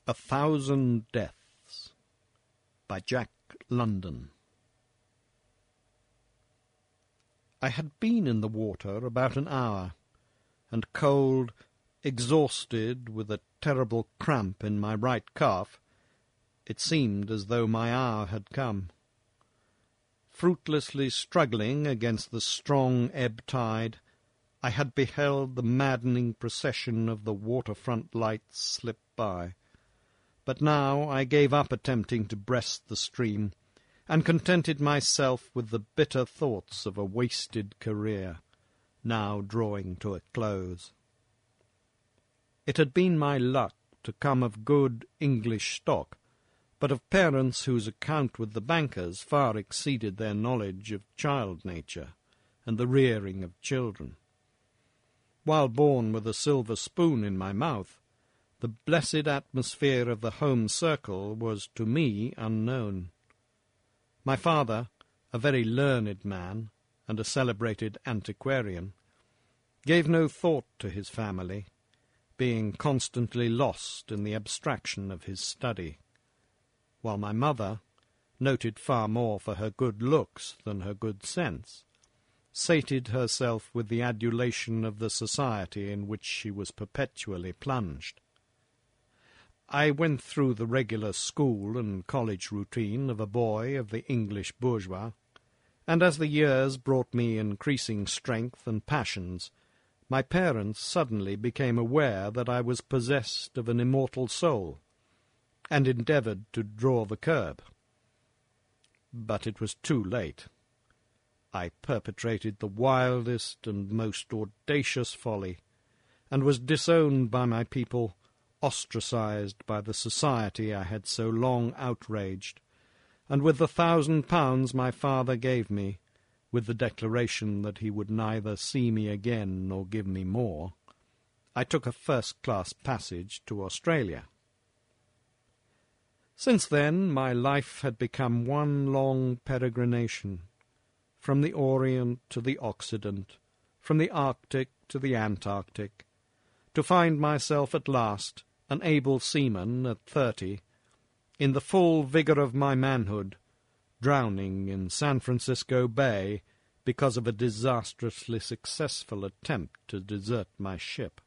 1,000 Deaths by Jack London. I had been in the water about an hour, and cold, exhausted, with a terrible cramp in my right calf, it seemed as though my hour had come. Fruitlessly struggling against the strong ebb tide, I had beheld the maddening procession of the waterfront lights slip by. But now I gave up attempting to breast the stream, and contented myself with the bitter thoughts of a wasted career, now drawing to a close. It had been my luck to come of good English stock, but of parents whose account with the bankers far exceeded their knowledge of child nature and the rearing of children. While born with a silver spoon in my mouth, the blessed atmosphere of the home circle was to me unknown. My father, a very learned man and a celebrated antiquarian, gave no thought to his family, being constantly lost in the abstraction of his study, while my mother, noted far more for her good looks than her good sense, sated herself with the adulation of the society in which she was perpetually plunged. I went through the regular school and college routine of a boy of the English bourgeois, and as the years brought me increasing strength and passions, my parents suddenly became aware that I was possessed of an immortal soul, and endeavoured to draw the curb. But it was too late. I perpetrated the wildest and most audacious folly, and was disowned by my people, ostracized by the society I had so long outraged, and with the £1,000 my father gave me, with the declaration that he would neither see me again nor give me more, I took a first-class passage to Australia. Since then my life had become one long peregrination, from the Orient to the Occident, from the Arctic to the Antarctic, to find myself at last, an able seaman at 30, in the full vigour of my manhood, drowning in San Francisco Bay because of a disastrously successful attempt to desert my ship.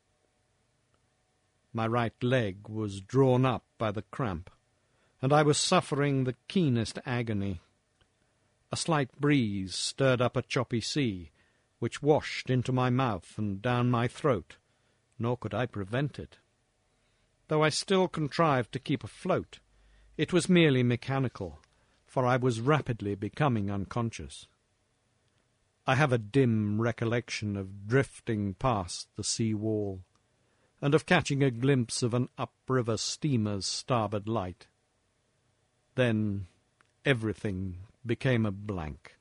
My right leg was drawn up by the cramp, and I was suffering the keenest agony. A slight breeze stirred up a choppy sea, which washed into my mouth and down my throat, nor could I prevent it. Though I still contrived to keep afloat, it was merely mechanical, for I was rapidly becoming unconscious. I have a dim recollection of drifting past the sea wall, and of catching a glimpse of an upriver steamer's starboard light. Then everything became a blank.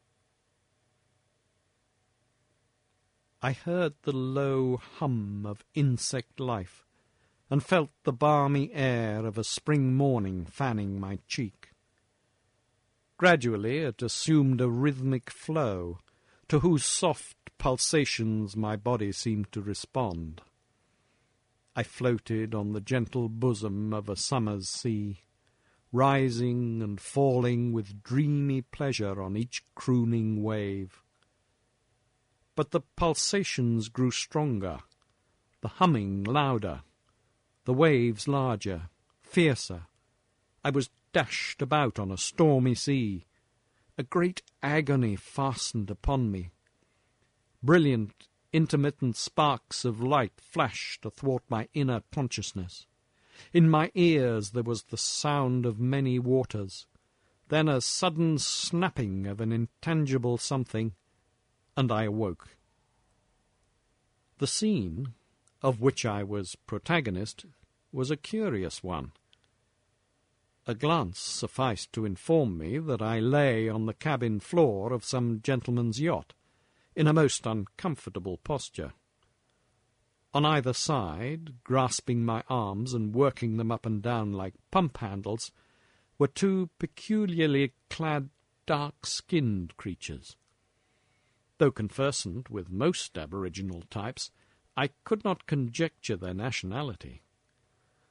I heard the low hum of insect life, and felt the balmy air of a spring morning fanning my cheek. Gradually it assumed a rhythmic flow, to whose soft pulsations my body seemed to respond. I floated on the gentle bosom of a summer's sea, rising and falling with dreamy pleasure on each crooning wave. But the pulsations grew stronger, the humming louder, the waves larger, fiercer. I was dashed about on a stormy sea. A great agony fastened upon me. Brilliant, intermittent sparks of light flashed athwart my inner consciousness. In my ears there was the sound of many waters, then a sudden snapping of an intangible something, and I awoke. The scene, of which I was protagonist, was a curious one. A glance sufficed to inform me that I lay on the cabin floor of some gentleman's yacht, in a most uncomfortable posture. On either side, grasping my arms and working them up and down like pump handles, were two peculiarly clad, dark-skinned creatures. Though conversant with most aboriginal types, I could not conjecture their nationality.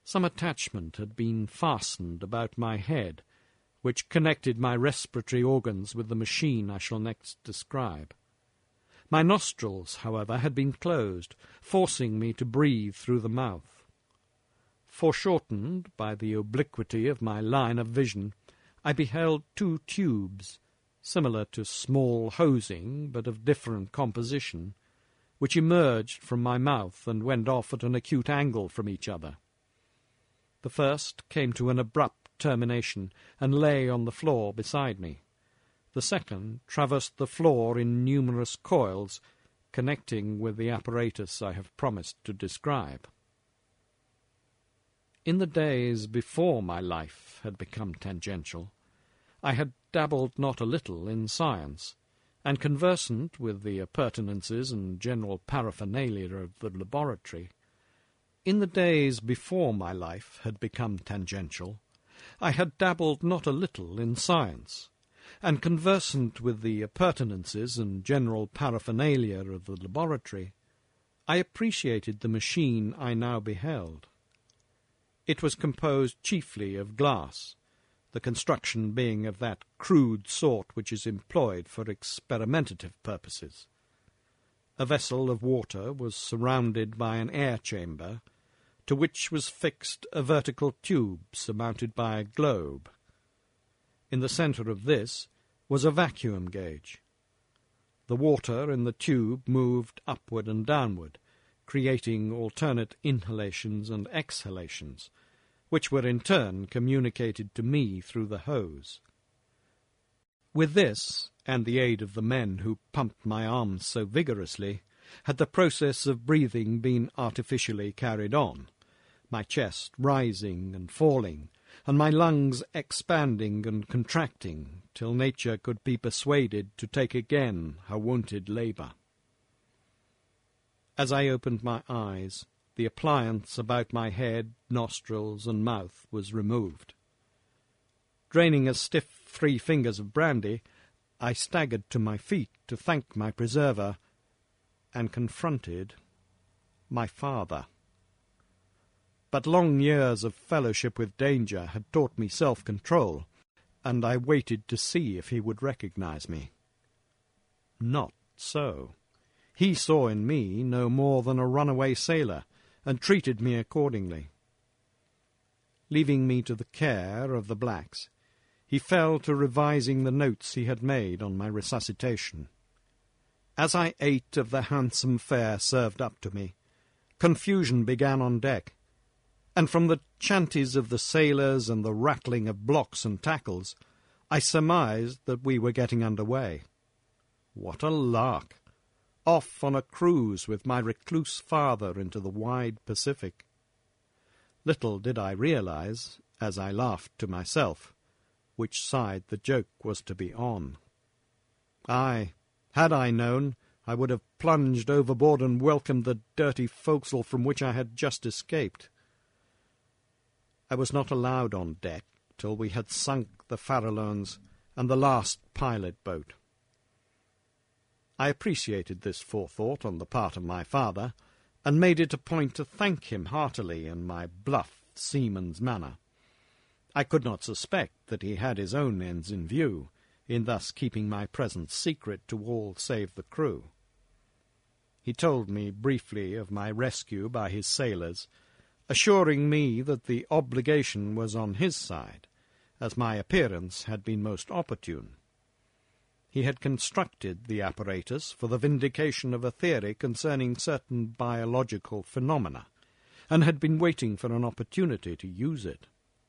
Some attachment had been fastened about my head, which connected my respiratory organs with the machine I shall next describe. My nostrils, however, had been closed, forcing me to breathe through the mouth. Foreshortened by the obliquity of my line of vision, I beheld two tubes, similar to small hosing, but of different composition, which emerged from my mouth and went off at an acute angle from each other. The first came to an abrupt termination and lay on the floor beside me. The second traversed the floor in numerous coils, connecting with the apparatus I have promised to describe. In the days before my life had become tangential, I had dabbled not a little in science, and conversant with the appurtenances and general paraphernalia of the laboratory. In the days before my life had become tangential, I had dabbled not a little in science, and conversant with the appurtenances and general paraphernalia of the laboratory, I appreciated the machine I now beheld. It was composed chiefly of glass, the construction being of that crude sort which is employed for experimentative purposes. A vessel of water was surrounded by an air chamber, to which was fixed a vertical tube surmounted by a globe. In the centre of this was a vacuum gauge. The water in the tube moved upward and downward, creating alternate inhalations and exhalations, which were in turn communicated to me through the hose. With this, and the aid of the men who pumped my arms so vigorously, had the process of breathing been artificially carried on, my chest rising and falling, and my lungs expanding and contracting, till nature could be persuaded to take again her wonted labour. As I opened my eyes, the appliance about my head, nostrils, and mouth was removed. Draining a stiff 3 fingers of brandy, I staggered to my feet to thank my preserver, and confronted my father. But long years of fellowship with danger had taught me self-control, and I waited to see if he would recognize me. Not so. He saw in me no more than a runaway sailor, and treated me accordingly. Leaving me to the care of the blacks, he fell to revising the notes he had made on my resuscitation. As I ate of the handsome fare served up to me, confusion began on deck, and from the chanties of the sailors and the rattling of blocks and tackles, I surmised that we were getting under way. What a lark! Off on a cruise with my recluse father into the wide Pacific. Little did I realize, as I laughed to myself, which side the joke was to be on. Aye, had I known, I would have plunged overboard and welcomed the dirty forecastle from which I had just escaped. I was not allowed on deck till we had sunk the Farallones and the last pilot boat. I appreciated this forethought on the part of my father, and made it a point to thank him heartily in my bluff seaman's manner. I could not suspect that he had his own ends in view, in thus keeping my presence secret to all save the crew. He told me briefly of my rescue by his sailors, assuring me that the obligation was on his side, as my appearance had been most opportune. He had constructed the apparatus for the vindication of a theory concerning certain biological phenomena, and had been waiting for an opportunity to use it.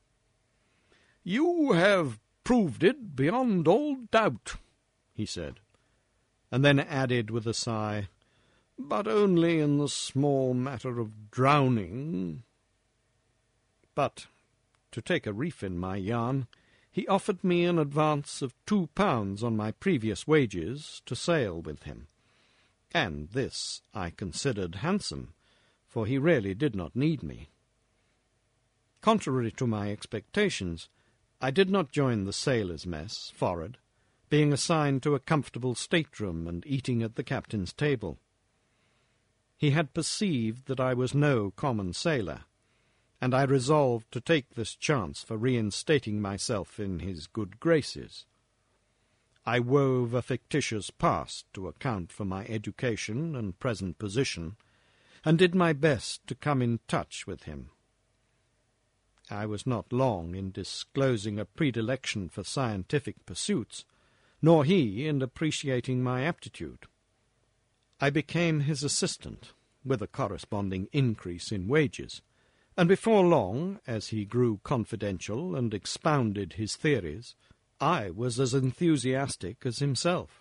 "You have proved it beyond all doubt," he said, and then added with a sigh, "but only in the small matter of drowning." But, to take a reef in my yarn, he offered me an advance of £2 on my previous wages to sail with him, and this I considered handsome, for he really did not need me. Contrary to my expectations, I did not join the sailors' mess forward, being assigned to a comfortable stateroom and eating at the captain's table. He had perceived that I was no common sailor, and I resolved to take this chance for reinstating myself in his good graces. I wove a fictitious past to account for my education and present position, and did my best to come in touch with him. I was not long in disclosing a predilection for scientific pursuits, nor he in appreciating my aptitude. I became his assistant, with a corresponding increase in wages, and before long, as he grew confidential and expounded his theories, I was as enthusiastic as himself.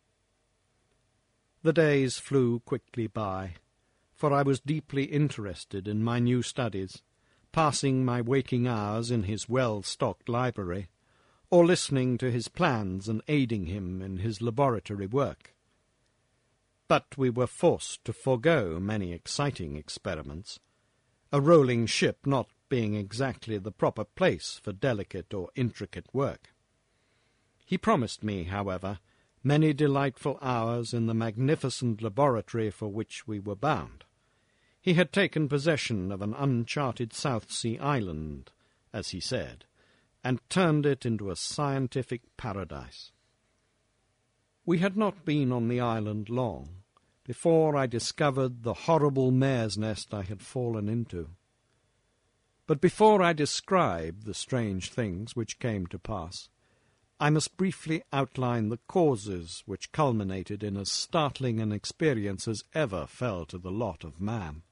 The days flew quickly by, for I was deeply interested in my new studies, passing my waking hours in his well-stocked library, or listening to his plans and aiding him in his laboratory work. But we were forced to forego many exciting experiments, a rolling ship not being exactly the proper place for delicate or intricate work. He promised me, however, many delightful hours in the magnificent laboratory for which we were bound. He had taken possession of an uncharted South Sea island, as he said, and turned it into a scientific paradise. We had not been on the island long before I discovered the horrible mare's nest I had fallen into. But before I describe the strange things which came to pass, I must briefly outline the causes which culminated in as startling an experience as ever fell to the lot of man.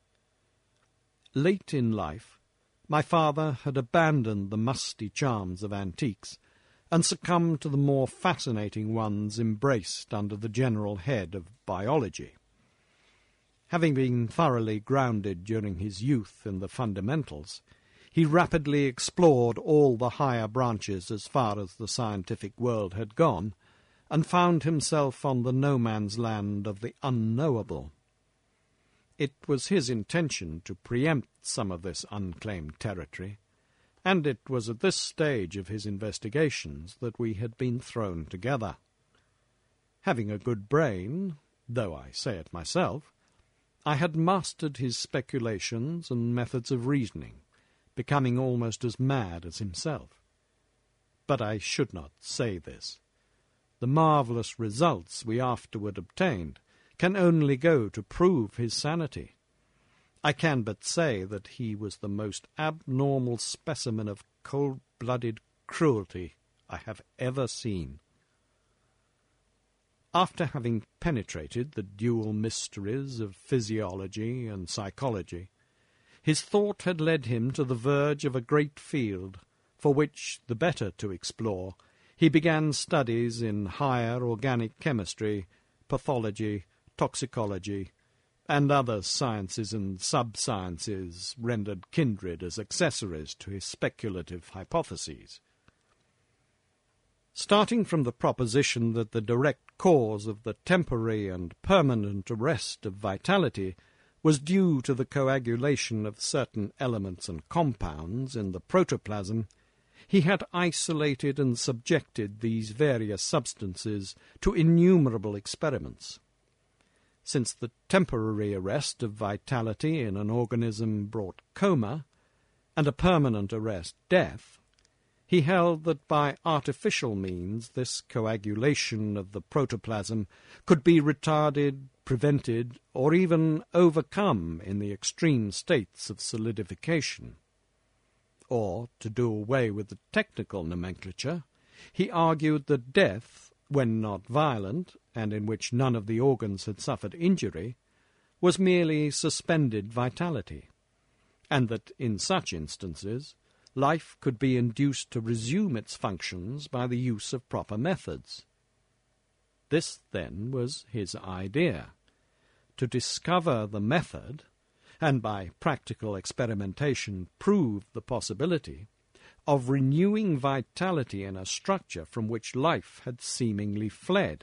Late in life, my father had abandoned the musty charms of antiques and succumbed to the more fascinating ones embraced under the general head of biology. Having been thoroughly grounded during his youth in the fundamentals, he rapidly explored all the higher branches as far as the scientific world had gone, and found himself on the no-man's land of the unknowable. It was his intention to preempt some of this unclaimed territory, and it was at this stage of his investigations that we had been thrown together. Having a good brain, though I say it myself, I had mastered his speculations and methods of reasoning, becoming almost as mad as himself. But I should not say this. The marvellous results we afterward obtained can only go to prove his sanity. I can but say that he was the most abnormal specimen of cold-blooded cruelty I have ever seen. After having penetrated the dual mysteries of physiology and psychology, his thought had led him to the verge of a great field, for which, the better to explore, he began studies in higher organic chemistry, pathology, toxicology, and other sciences and sub-sciences rendered kindred as accessories to his speculative hypotheses. Starting from the proposition that the direct cause of the temporary and permanent arrest of vitality was due to the coagulation of certain elements and compounds in the protoplasm, he had isolated and subjected these various substances to innumerable experiments. Since the temporary arrest of vitality in an organism brought coma, and a permanent arrest death, he held that by artificial means this coagulation of the protoplasm could be retarded, prevented, or even overcome in the extreme states of solidification. Or, to do away with the technical nomenclature, he argued that death, when not violent, and in which none of the organs had suffered injury, was merely suspended vitality, and that in such instances life could be induced to resume its functions by the use of proper methods. This, then, was his idea: to discover the method, and by practical experimentation prove the possibility, of renewing vitality in a structure from which life had seemingly fled.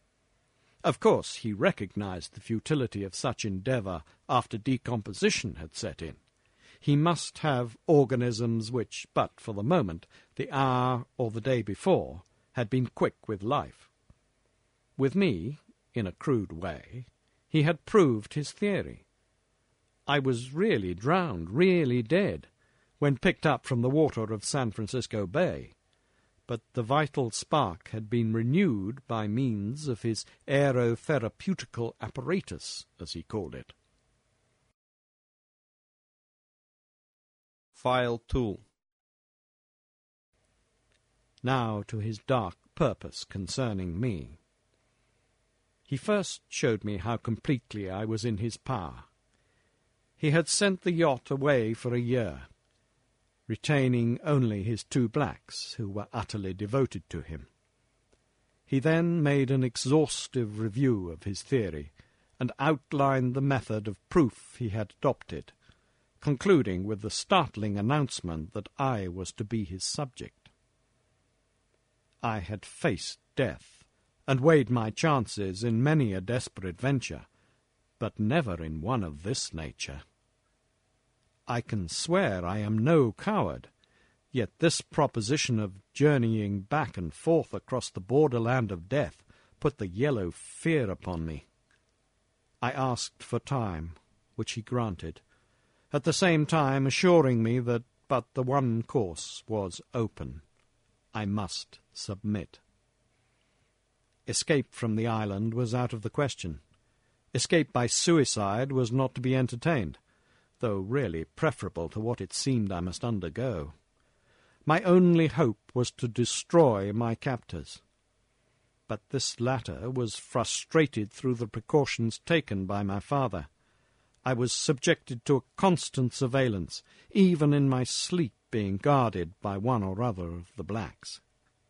Of course, he recognized the futility of such endeavour after decomposition had set in. He must have organisms which, but for the moment, the hour or the day before, had been quick with life. With me, in a crude way, he had proved his theory. I was really drowned, really dead, when picked up from the water of San Francisco Bay, but the vital spark had been renewed by means of his aerotherapeutical apparatus, as he called it. File tool. Now to his dark purpose concerning me. He first showed me how completely I was in his power. He had sent the yacht away for a year, retaining only his 2 blacks, who were utterly devoted to him. He then made an exhaustive review of his theory, and outlined the method of proof he had adopted, concluding with the startling announcement that I was to be his subject. I had faced death, and weighed my chances in many a desperate venture, but never in one of this nature. I can swear I am no coward, yet this proposition of journeying back and forth across the borderland of death put the yellow fear upon me. I asked for time, which he granted, at the same time assuring me that but the one course was open. I must submit. Escape from the island was out of the question. Escape by suicide was not to be entertained, though really preferable to what it seemed I must undergo. My only hope was to destroy my captors. But this latter was frustrated through the precautions taken by my father. I was subjected to a constant surveillance, even in my sleep being guarded by one or other of the blacks.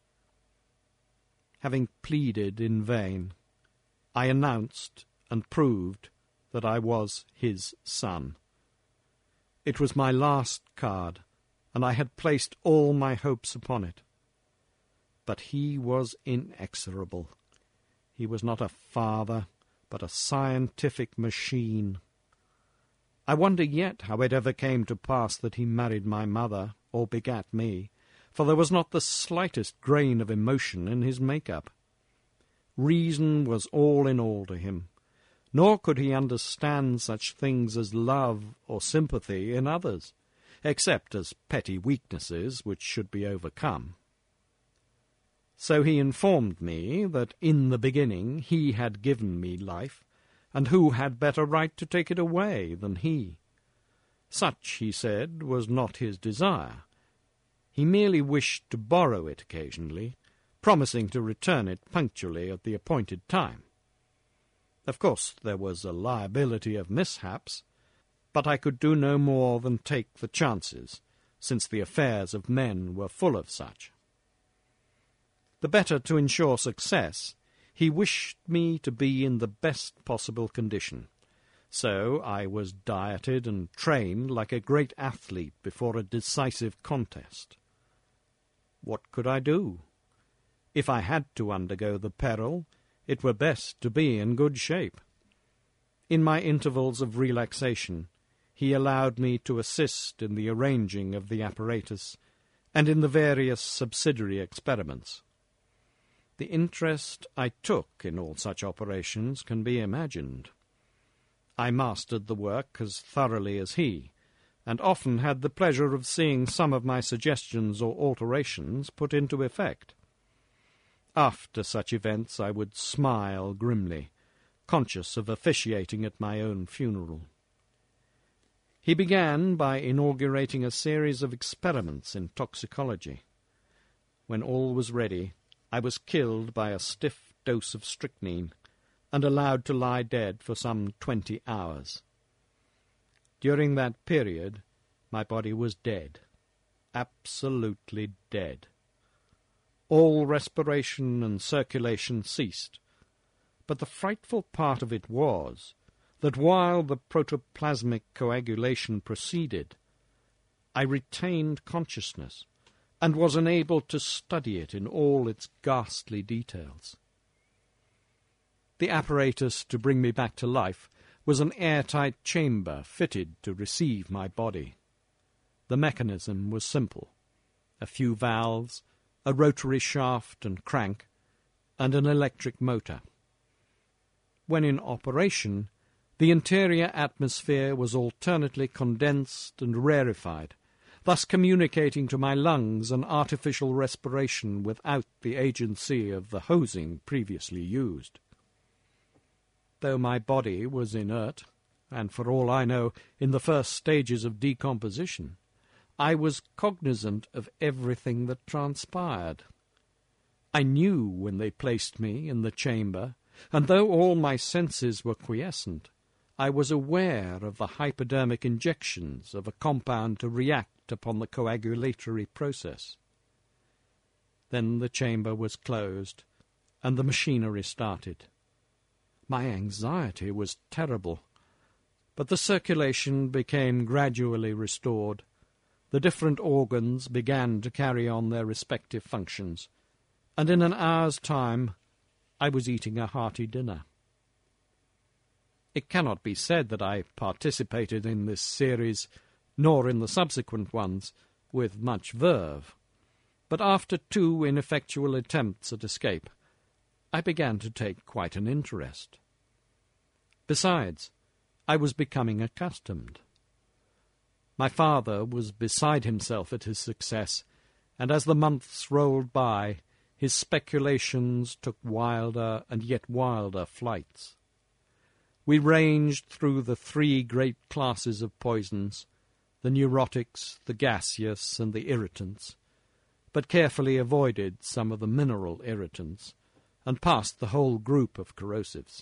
Having pleaded in vain, I announced and proved that I was his son. It was my last card, and I had placed all my hopes upon it. But he was inexorable. He was not a father, but a scientific machine. I wonder yet how it ever came to pass that he married my mother, or begat me, for there was not the slightest grain of emotion in his make-up. Reason was all in all to him, nor could he understand such things as love or sympathy in others, except as petty weaknesses which should be overcome. So he informed me that in the beginning he had given me life, and who had better right to take it away than he? Such, he said, was not his desire. He merely wished to borrow it occasionally, promising to return it punctually at the appointed time. Of course, there was a liability of mishaps, but I could do no more than take the chances, since the affairs of men were full of such. The better to ensure success, he wished me to be in the best possible condition, so I was dieted and trained like a great athlete before a decisive contest. What could I do? If I had to undergo the peril, it were best to be in good shape. In my intervals of relaxation, he allowed me to assist in the arranging of the apparatus and in the various subsidiary experiments. The interest I took in all such operations can be imagined. I mastered the work as thoroughly as he, and often had the pleasure of seeing some of my suggestions or alterations put into effect. After such events I would smile grimly, conscious of officiating at my own funeral. He began by inaugurating a series of experiments in toxicology. When all was ready, I was killed by a stiff dose of strychnine and allowed to lie dead for some 20 hours. During that period, my body was dead, absolutely dead. All respiration and circulation ceased, but the frightful part of it was that while the protoplasmic coagulation proceeded, I retained consciousness and was enabled to study it in all its ghastly details. The apparatus to bring me back to life was an airtight chamber fitted to receive my body. The mechanism was simple: a few valves, a rotary shaft and crank, and an electric motor. When in operation, The interior atmosphere was alternately condensed and rarefied, thus communicating to my lungs an artificial respiration without the agency of the hosing previously used. Though my body was inert, and for all I know in the first stages of decomposition, I was cognizant of everything that transpired. I knew when they placed me in the chamber, and though all my senses were quiescent, I was aware of the hypodermic injections of a compound to react upon the coagulatory process. Then the chamber was closed, and the machinery started. My anxiety was terrible, but the circulation became gradually restored. The different organs began to carry on their respective functions, and in an hour's time I was eating a hearty dinner. It cannot be said that I participated in this series, nor in the subsequent ones, with much verve, but after 2 ineffectual attempts at escape, I began to take quite an interest. Besides, I was becoming accustomed. My father was beside himself at his success, and as the months rolled by, his speculations took wilder and yet wilder flights. We ranged through the 3 great classes of poisons, the neurotics, the gaseous, and the irritants, but carefully avoided some of the mineral irritants, and passed the whole group of corrosives.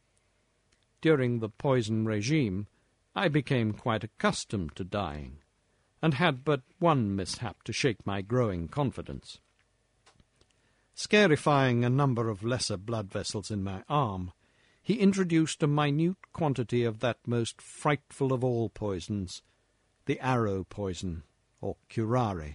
During the poison regime, I became quite accustomed to dying, and had but one mishap to shake my growing confidence. Scarifying a number of lesser blood vessels in my arm, he introduced a minute quantity of that most frightful of all poisons, the arrow poison, or curare.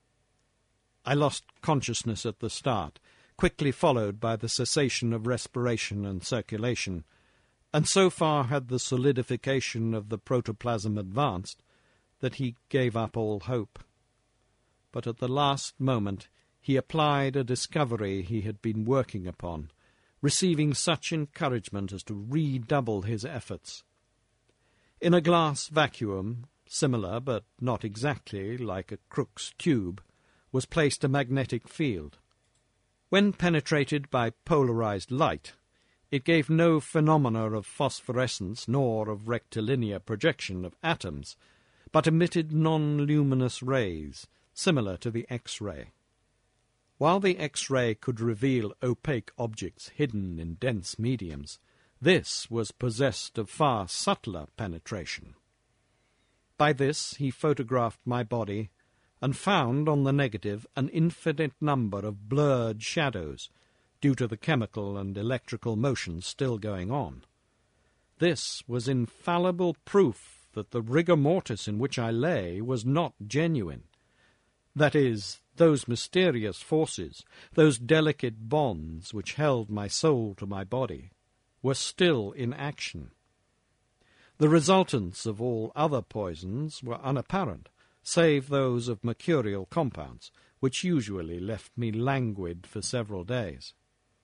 I lost consciousness at the start, quickly followed by the cessation of respiration and circulation, and so far had the solidification of the protoplasm advanced that he gave up all hope. But at the last moment he applied a discovery he had been working upon, receiving such encouragement as to redouble his efforts. In a glass vacuum, similar but not exactly like a Crookes tube, was placed a magnetic field. When penetrated by polarized light, it gave no phenomena of phosphorescence nor of rectilinear projection of atoms, but emitted non-luminous rays, similar to the X-ray. While the X-ray could reveal opaque objects hidden in dense mediums, this was possessed of far subtler penetration. By this he photographed my body, and found on the negative an infinite number of blurred shadows, due to the chemical and electrical motions still going on. This was infallible proof that the rigor mortis in which I lay was not genuine. That is, those mysterious forces, those delicate bonds which held my soul to my body, were still in action. The resultants of all other poisons were unapparent, save those of mercurial compounds, which usually left me languid for several days.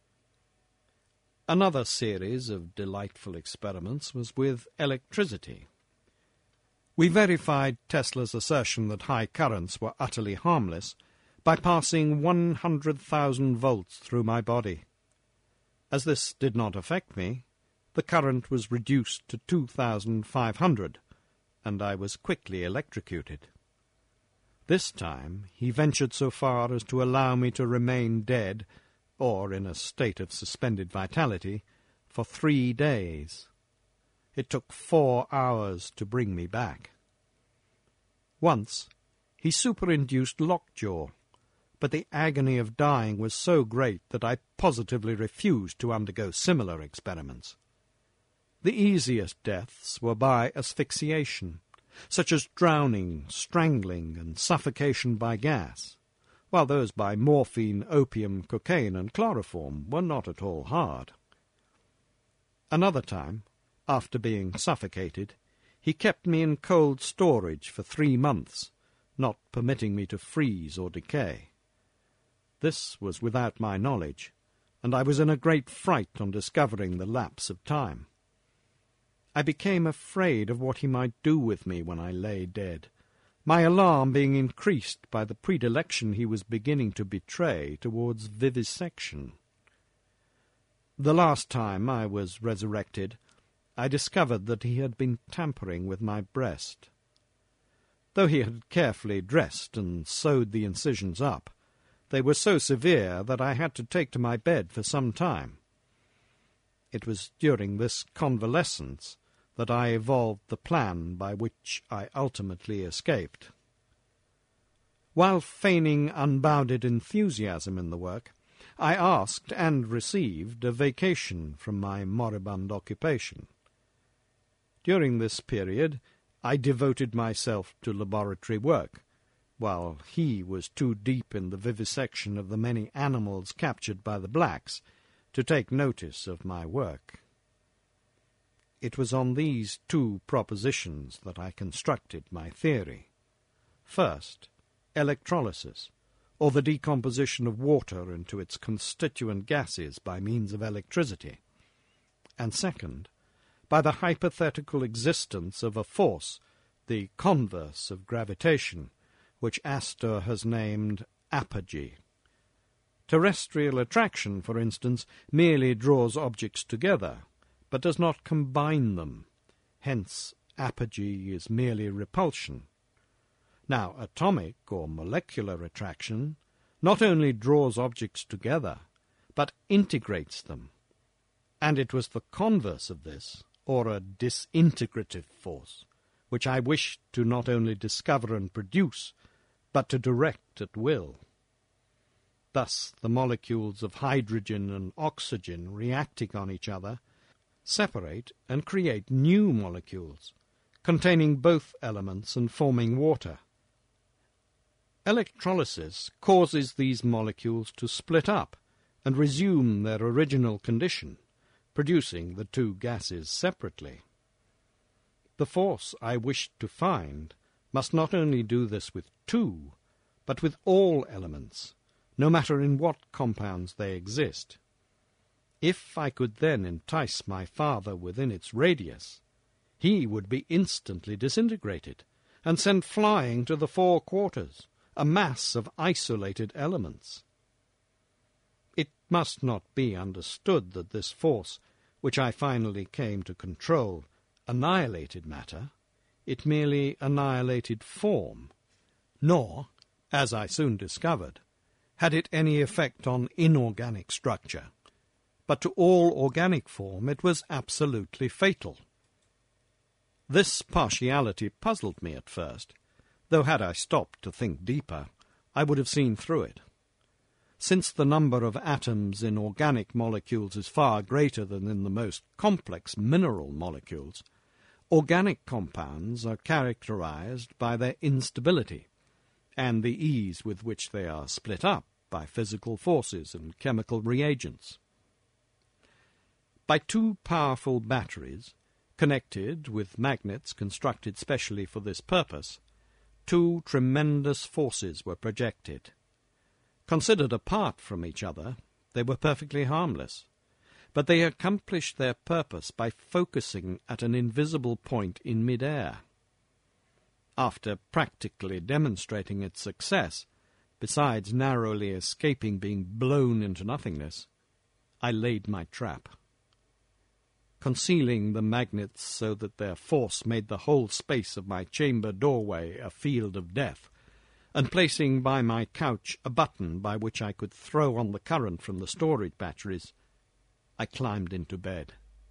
Another series of delightful experiments was with electricity. We verified Tesla's assertion that high currents were utterly harmless by passing 100,000 volts through my body. As this did not affect me, the current was reduced to 2,500, and I was quickly electrocuted. This time he ventured so far as to allow me to remain dead, or in a state of suspended vitality, for 3 days. It took 4 hours to bring me back. Once he superinduced lockjaw, but the agony of dying was so great that I positively refused to undergo similar experiments. The easiest deaths were by asphyxiation, such as drowning, strangling, and suffocation by gas, while those by morphine, opium, cocaine, and chloroform were not at all hard. Another time, after being suffocated, he kept me in cold storage for 3 months, not permitting me to freeze or decay. This was without my knowledge, and I was in a great fright on discovering the lapse of time. I became afraid of what he might do with me when I lay dead, my alarm being increased by the predilection he was beginning to betray towards vivisection. The last time I was resurrected, I discovered that he had been tampering with my breast. Though he had carefully dressed and sewed the incisions up, they were so severe that I had to take to my bed for some time. It was during this convalescence that I evolved the plan by which I ultimately escaped. While feigning unbounded enthusiasm in the work, I asked and received a vacation from my moribund occupation. During this period I devoted myself to laboratory work, while he was too deep in the vivisection of the many animals captured by the blacks to take notice of my work. It was on these two propositions that I constructed my theory. First, electrolysis, or the decomposition of water into its constituent gases by means of electricity, and second, by the hypothetical existence of a force, the converse of gravitation, which Astor has named apogee. Terrestrial attraction, for instance, merely draws objects together, but does not combine them. Hence, apogee is merely repulsion. Now, atomic or molecular attraction not only draws objects together, but integrates them. And it was the converse of this, or a disintegrative force, which I wished to not only discover and produce, but to direct at will. Thus the molecules of hydrogen and oxygen reacting on each other separate and create new molecules, containing both elements and forming water. Electrolysis causes these molecules to split up and resume their original condition, producing the two gases separately. The force I wished to find must not only do this with two, but with all elements, no matter in what compounds they exist. If I could then entice my father within its radius, he would be instantly disintegrated and sent flying to the four quarters, a mass of isolated elements. It must not be understood that this force, which I finally came to control, annihilated matter. It merely annihilated form, nor, as I soon discovered, had it any effect on inorganic structure, but to all organic form it was absolutely fatal. This partiality puzzled me at first, though had I stopped to think deeper, I would have seen through it. Since the number of atoms in organic molecules is far greater than in the most complex mineral molecules, organic compounds are characterized by their instability and the ease with which they are split up by physical forces and chemical reagents. By two powerful batteries, connected with magnets constructed specially for this purpose, two tremendous forces were projected. Considered apart from each other, they were perfectly harmless, but they accomplished their purpose by focusing at an invisible point in mid-air. After practically demonstrating its success, besides narrowly escaping being blown into nothingness, I laid my trap. Concealing the magnets so that their force made the whole space of my chamber doorway a field of death, and placing by my couch a button by which I could throw on the current from the storage batteries, I climbed into bed.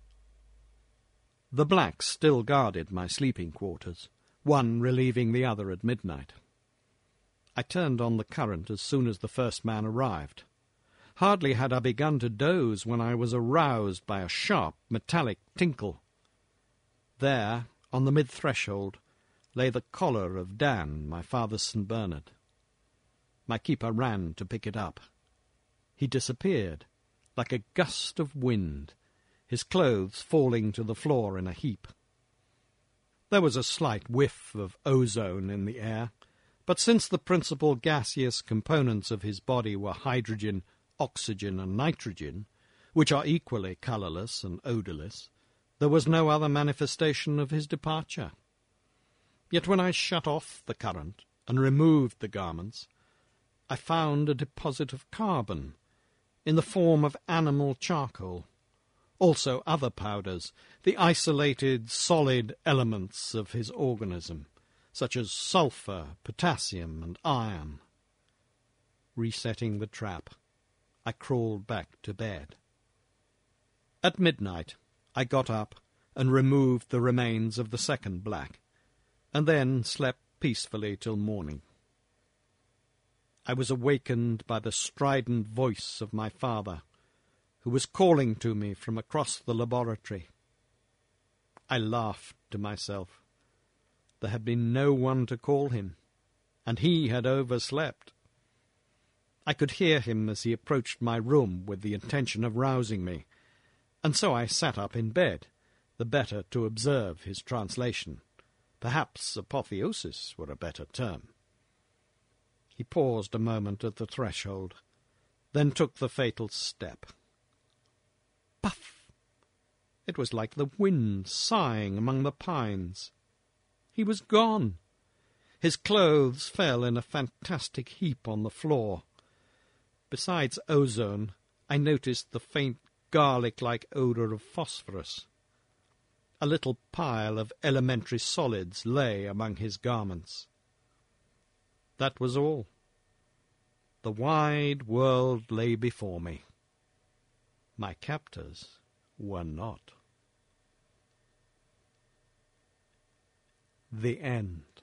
The blacks still guarded my sleeping quarters, one relieving the other at midnight. I turned on the current as soon as the first man arrived. Hardly had I begun to doze when I was aroused by a sharp, metallic tinkle. There, on the mid-threshold, lay the collar of Dan, my father's St. Bernard. My keeper ran to pick it up. He disappeared, like a gust of wind, his clothes falling to the floor in a heap. There was a slight whiff of ozone in the air, but since the principal gaseous components of his body were hydrogen, oxygen, and nitrogen, which are equally colourless and odourless, There was no other manifestation of his departure. Yet when I shut off the current and removed the garments, I found a deposit of carbon in the form of animal charcoal, also other powders, the isolated solid elements of his organism, such as sulphur, potassium, and iron. Resetting the trap, I crawled back to bed. At midnight, I got up and removed the remains of the second black, and then slept peacefully till morning. I was awakened by the strident voice of my father, who was calling to me from across the laboratory. I laughed to myself. There had been no one to call him, and he had overslept. I could hear him as he approached my room with the intention of rousing me, and so I sat up in bed, the better to observe his translation. Perhaps apotheosis were a better term. He paused a moment at the threshold, then took the fatal step. Puff! It was like the wind sighing among the pines. He was gone. His clothes fell in a fantastic heap on the floor. Besides ozone, I noticed the faint garlic-like odour of phosphorus. A little pile of elementary solids lay among his garments. That was all. The wide world lay before me. My captors were not. The end.